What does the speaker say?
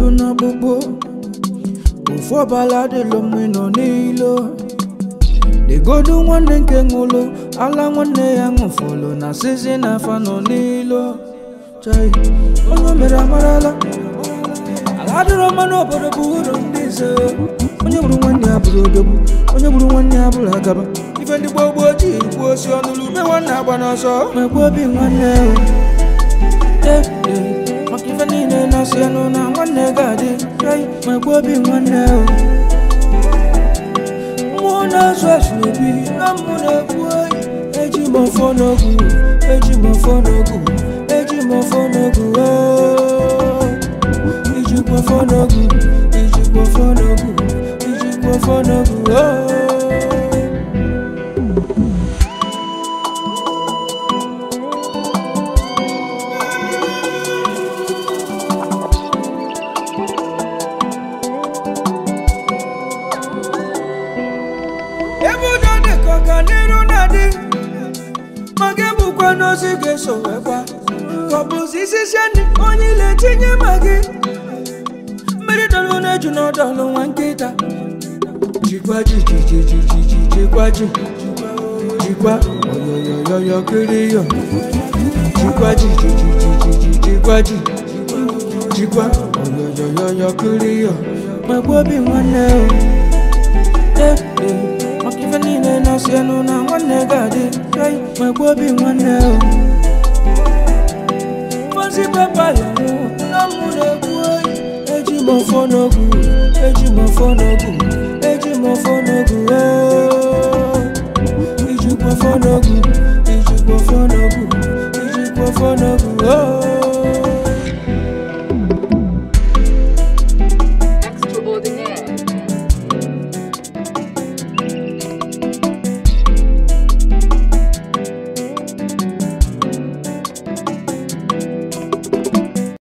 olu na bobo Ufo balade lo mwino nilo De godu nwanne nke ngolo Ala nwanne ya ngufolo Na sisi na fano nilo Chai Onyo mera marala Aladuro mano bodo buro ndize Onyo buru nwanne ya buru odobu Onyo buru nwanne ya buru agaba Ife ndi bobo ji Igbo si onulu me nwanne abana so Megbo bi nwanne Makifa nine na siano na nwanne gadi Megbo bi nwanne Muna swashnubi na muna kuwai Eji mofonogu Eji mofonogu Eji mofonogu Eji mofonogu Eji mofonogu Eji mofonogu Kanero nadi Magebu kwa nozi geso wekwa Kobuzi sisiani Onyile tinye magi Meri dolo ne juno dolo wankita Jikwa jikwa Jikwa Oyoyoyoyo kiriyo Jikwa Jikwa Oyoyoyoyo kiriyo Magbobi mwane Makifa nine na siano na nwanne gadi Megbo bi nwanne Fansi pepa ya na mune kuwai Eji mofonogu Eji mofonogu Eji mofonogu